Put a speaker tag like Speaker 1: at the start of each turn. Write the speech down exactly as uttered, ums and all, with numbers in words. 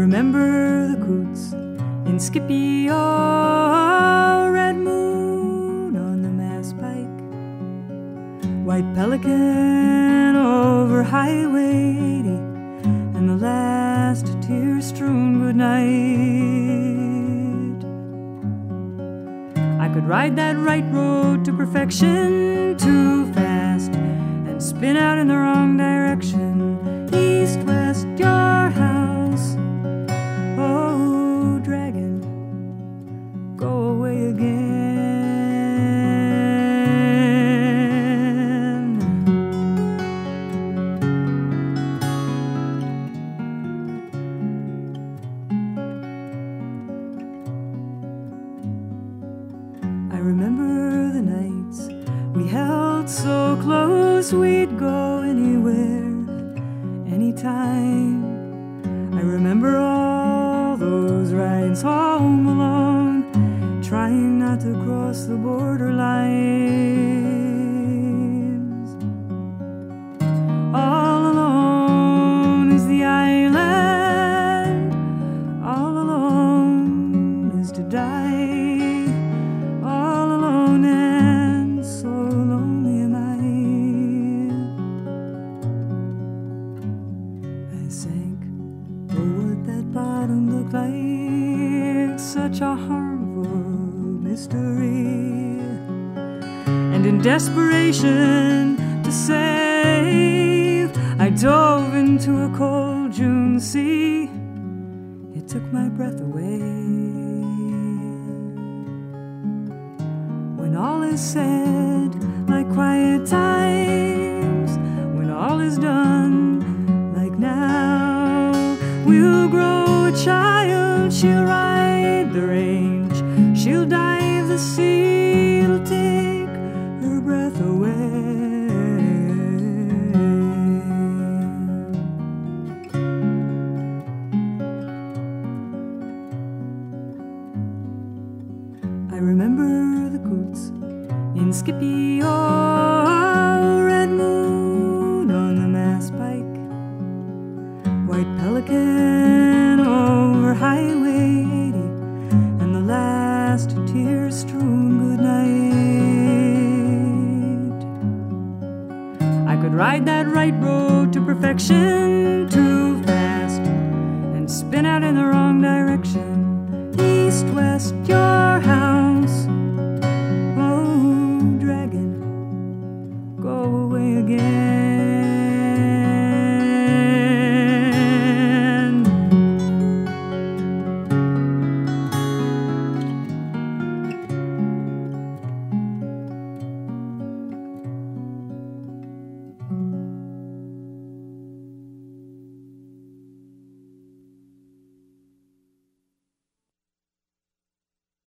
Speaker 1: remember the coots in Scipio, red moon on the Mass Pike, white pelican over Highway eighty, and the last tear-strewn goodnight. I could ride that right road to perfection too fast and spin out in the wrong direction, east, west, your house. Oh, dragon, go away again. I remember the nights we held so close, we'd go anywhere, anytime. I remember all those rides home alone, trying not to cross the borderlines. All alone is the island, all alone is to die, all alone and so lonely am I. I sank. Oh, what that bottom looked like, such a harmful mystery. And in desperation to save, I dove into a cold June sea. It took my breath away. When all is said, like quiet times, when all is done, like now, we'll grow a child, she'll ride the range, she'll dive the sea, it'll take her breath away. I remember the coots in Scipio, red moon on the Mass Pike, white pelican over Highway eighty, and the last tear-strewn goodnight. I could ride that right road to perfection too fast and spin out in the wrong direction, east, west, your house.